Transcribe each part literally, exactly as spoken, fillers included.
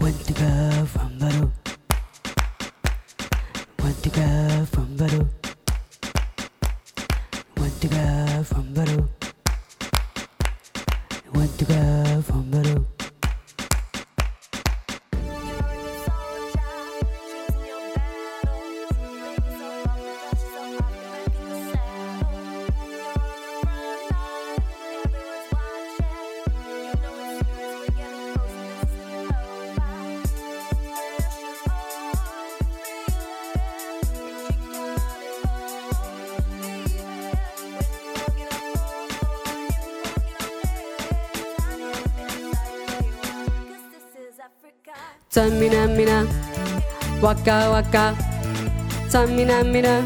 Want to go from Baru. Want to go from Baru. Want to go from Baru. Want to go from Baru. Tamina mina, waka waka, tamina mina.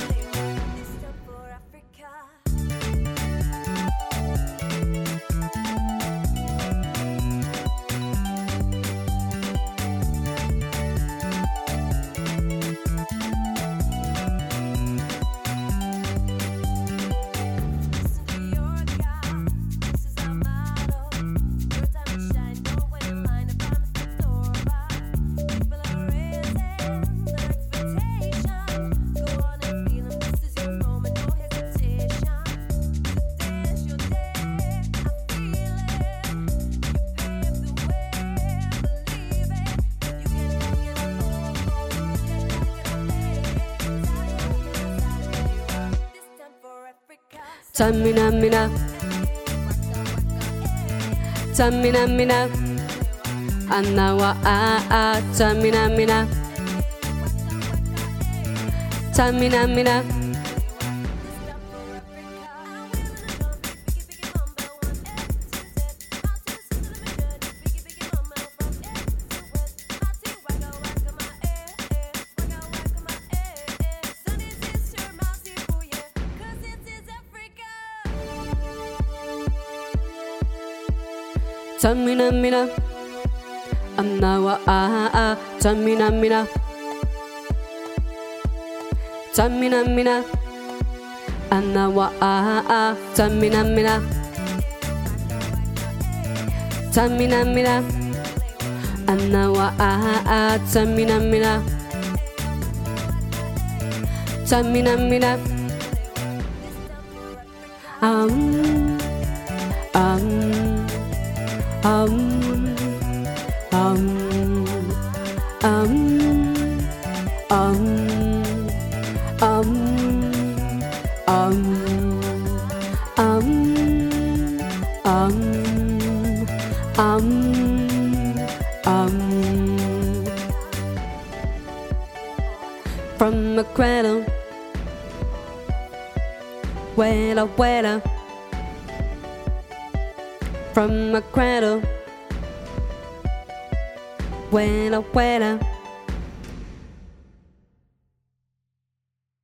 Tamina mina, tamina mina, anawa a a, tamina mina, tamina mina. Tamina mina, anawa a a, tamina mina, tamina mina, anawa a a, tamina mina, tamina mina, anawa a a, tamina mina, tamina mina. Um, um. Um, um, um, um, um, um, um, um, um, um. From a cradle, vuela, vuela. From a cradle, vuela, vuela.